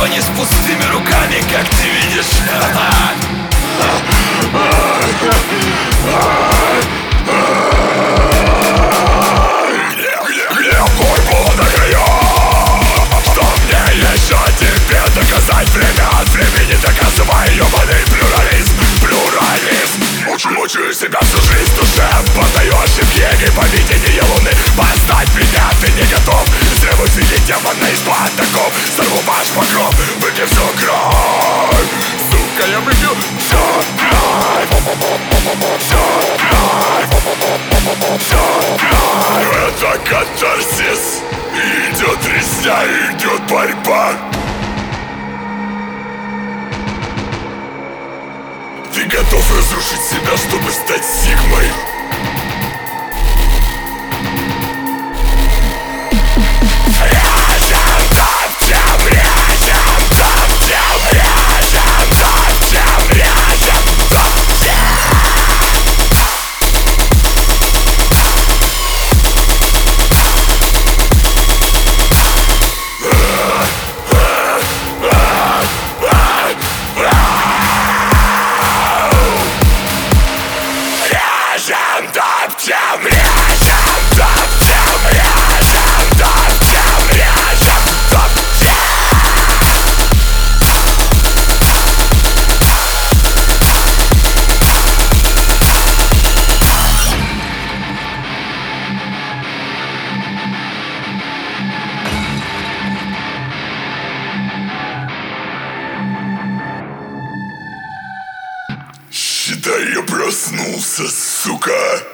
снова не с пустыми руками, как ты видишь. Где бой был на краю? Что мне еще тебе доказать? Время от времени доказывай ёбаный плюрализм. Мучаю себя всю жизнь в душе, подаю ошибки гиповидения луны. Познать меня ты не готов. Требует видеть демона из-под оков. Сорву ваш покров, выпью всю кровь. Сука, я выпью всю кровь. Это катарсис. Идет резня, идет борьба. Ты готов разрушить себя, чтобы стать сигмой? Считай, я проснулся, сука.